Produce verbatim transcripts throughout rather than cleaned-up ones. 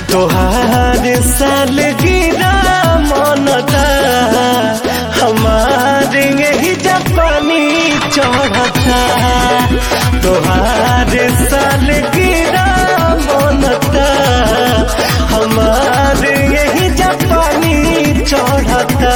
तोहार सालगिरह मनता हमारे यही जापानी चढ़ता। तोहार सालगिरह मनता हमारे यही जापानी चढ़ता।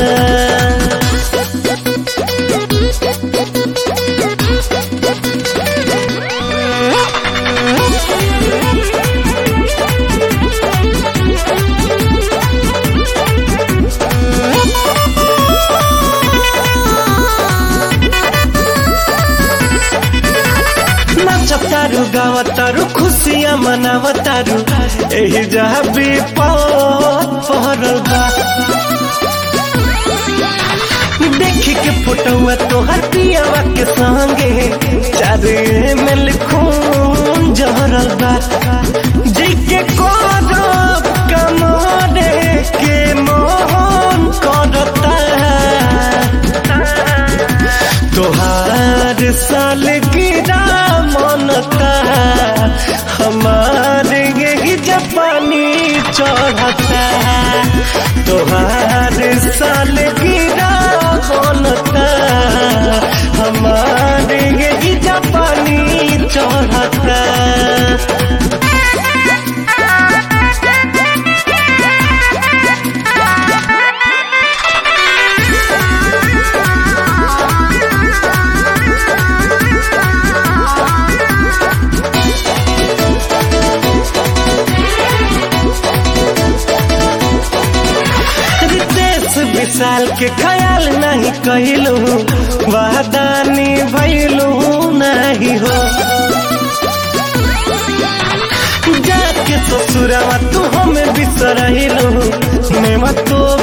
नाचतारू गावतारू खुशियाँ मनावतारू एही जहाँ भी पौध पहरल बा। देखी के फोटोआ तोहर पियावा के संगे चारे में लिखूं जहरल बा। जी के करब कमरे के मोहन करता। तोहार सालगिरह मनता हमारे यही जापानी चढ़ता। तोहार सालगिरह मनता हमारे यही जापानी चढ़ता। साल के ख्याल नहीं कहलू वादानी भैलू नहीं हो। जाके ससुरवा तू हमें बिसरलू मैं तो